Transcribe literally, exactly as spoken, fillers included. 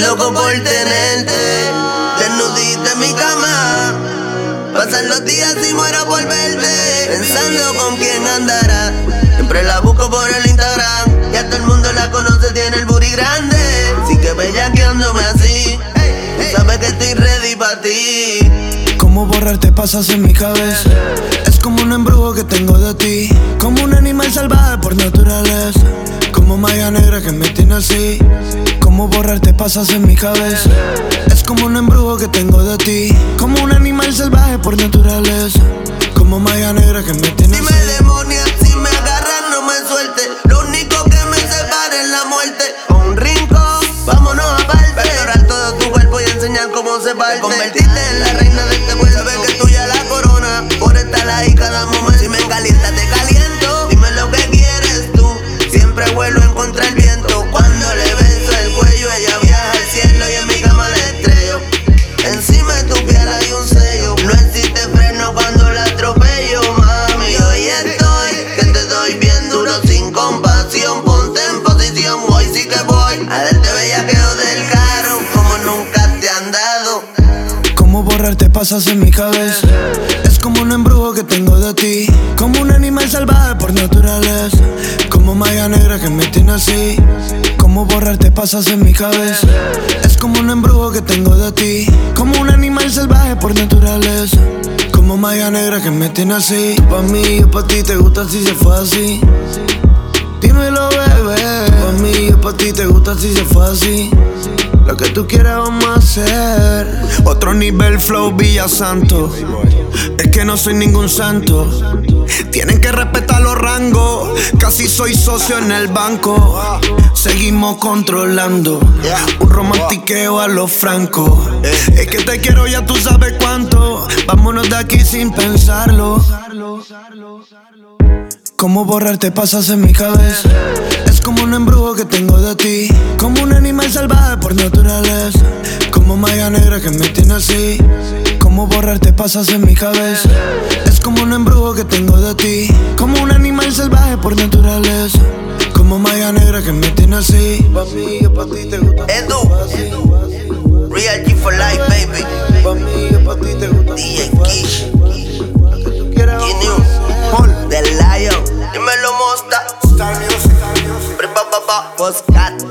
loco por tenerte. Desnudita en mi cama. Pasan los días y muero por verte. Pensando con quién andará. Siempre la busco por el Instagram. Ya todo el mundo la conoce, tiene el booty grande. Así que bellaqueándome así. Tú sabes que estoy ready pa' ti. Cómo borrarte pasas en mi cabeza. Es como un embrujo que tengo de ti. Como un animal salvaje por naturaleza. Como malla negra que me tiene así. Cómo borrarte pasas en mi cabeza. Es como un embrujo que tengo de ti. Como un animal salvaje por naturaleza. Como malla negra que me tiene así. Si me demonia, si me agarran no me suelte. Lo único que me separa es la muerte. Un rincón, vámonos aparte. Perdorar todo tu cuerpo y enseñar cómo se parte. Convertirte en la reina de este pueblo. Saber que es tuya la corona. Por estar ahí cada momento. Si me calientas te caliento. Dime lo que quieres tú. Siempre vuelo en contra el viento. Cuando le beso el cuello ella viaja al cielo y en mi cama la estrello. Encima de tu piel hay un sello. No existe freno cuando la atropello, mami. Hoy estoy, que te doy bien duro sin compasión. Ponte en posición, voy sí que voy a darte bellaqueo del carro como nunca te han dado. Cómo borrarte pasas en mi cabeza. Es como un embrujo que tengo de ti. Como un animal salvaje por naturaleza. Como malla negra que me tiene así. Cómo borrarte pasas en mi cabeza. Es como un embrujo que tengo de ti. Como un animal salvaje por naturaleza. Como malla negra que me tiene así. Tú pa' mí, yo pa' ti, te gusta si se fue así. Dímelo, bebé. Pa' mí, yo pa' ti, te gusta si se fue así. Lo que tú quieras vamos a hacer. Otro nivel flow Villa Santo. Es que no soy ningún santo. Tienen que respetar los rangos. Casi soy socio en el banco. Seguimos controlando. Un romantiqueo a los Franco. Es que te quiero, ya tú sabes cuánto. Vámonos de aquí sin pensarlo. Cómo borrarte pasas en mi cabeza. Es como un embrujo que tengo de ti. Como un animal salvaje por naturaleza. Como malla negra que me tiene así. Cómo borrarte pasas en mi cabeza. Es como un embrujo que tengo de ti. Como un animal salvaje por naturaleza. Como malla negra que me tiene así. Pa' mí, yo pa' ti te gusta. Edu, Real G for life, baby. Pa' mí, yo pa' ti te gusta. D J Kish, G-News, The Lion. Dímelo, Mosta. Star Music, Star Music. Pre-pa-pa-pa, Postcat.